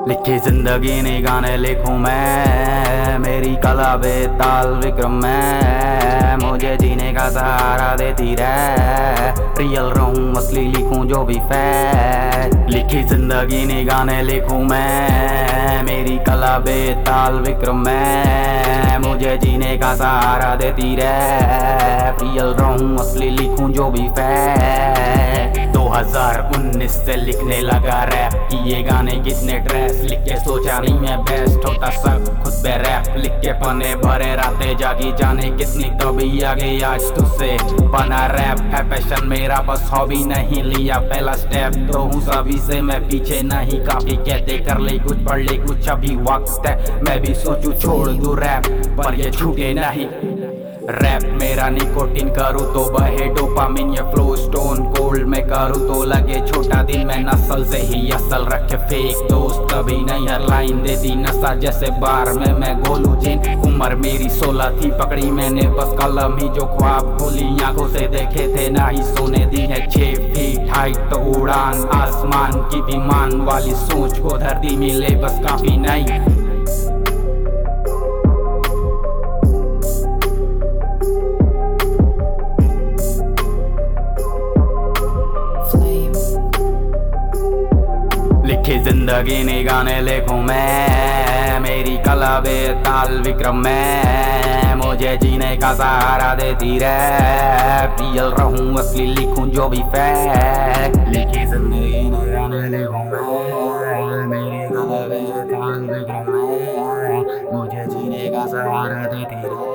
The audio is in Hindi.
लिखी जिंदगी ने गाने लिखूं मैं, मेरी कला बेताल विक्रम मैं, मुझे जीने का सहारा देती रहे, रियल रहूं असली लिखूं जो भी फैक्ट। लिखी जिंदगी ने गाने लिखूं मैं, मेरी कला बेताल विक्रम मैं, मुझे जीने का सहारा देती रहे, रियल रहूं असली लिखूं जो भी फैक्ट। 2019 से लिखने लगा रैप, किए गाने कितने ट्रैक्स, लिख के सोचा नहीं मैं बेस्ट होता सब खुद पे रैप, लिख के पने भरे रातें जागी जाने कितनी, तभी आगे आज तुझसे बना रैप है पैशन मेरा, बस हॉबी नहीं लिया पहला स्टेप, तो हूँ सभी से मैं पीछे नहीं, काफी कहते कर ले कुछ पढ़ ले कुछ अभी वक्त है, मैं भी सोचूं छोड़ दूं रैप पर ये छूटे नहीं। रैप मेरा निकोटिन करूँ तो बहे डोपामिन, ये फ्लो स्टोन कोल्ड में करूँ तो लगे छोटा दिन, मैं नस्ल से ही असल रखे फेक दोस्त कभी नहीं, हर लाइन दे दी नशा जैसे बार में मैं गोलू जिन। उम्र मेरी 16 थी, पकड़ी मैंने बस कलम ही, जो ख्वाब भूली आंखों से देखे थे ना ही सोने दी है 6 फीट हाइट, तो उड़ान आसमान की विमान वाली सोच को धरती मिले बस काफी नहीं। लिखी जिंदगी ने गाने लिखूं मैं, मेरी कला बेताल विक्रम मैं, मुझे जीने का सहारा देती रहे, रियल रहूं असली लिखूं जो भी फैक्ट। लिखी जिंदगी ने गाने लिखूं मैं, मेरी कला बेताल विक्रम मैं, मुझे जीने का सहारा देती रहे।